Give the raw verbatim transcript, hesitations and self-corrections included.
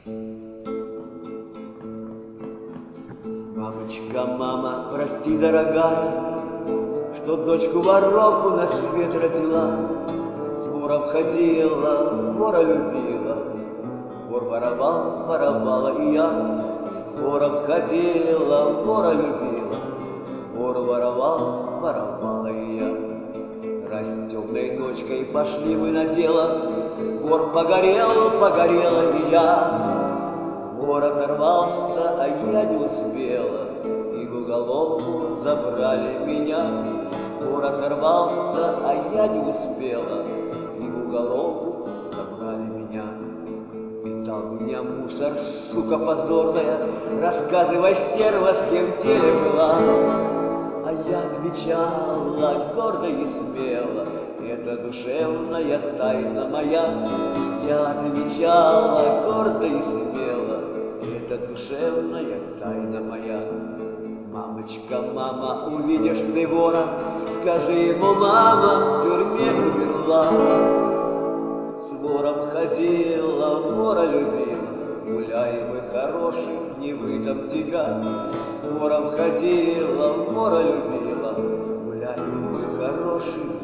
Мамочка, мама, прости, дорогая, что дочку воровку на свет родила. С вором ходила, вора любила, вор воровал, воровала и я. С вором ходила, вора любила, вор воровал, воровала и я. Раз темной ночкой пошли мы на дело, вор погорел, погорела и я. Вор оторвался, а я не успела, и в уголовку забрали меня. Вор оторвался, а я не успела, и в уголовку забрали меня. Питал меня мусор, сука позорная, рассказывай, стерва, с кем в деле была. А я отвечала гордо и смело: это душевная тайна моя. Я отвечала гордо и смело: это душевная тайна моя. Мамочка, мама, увидишь ты вора, скажи ему: мама в тюрьме умерла. С вором ходила, вора любила, гуляй, мой хороший, не выдам тебя. С вором ходила, вора любила, гуляй, мой хороший,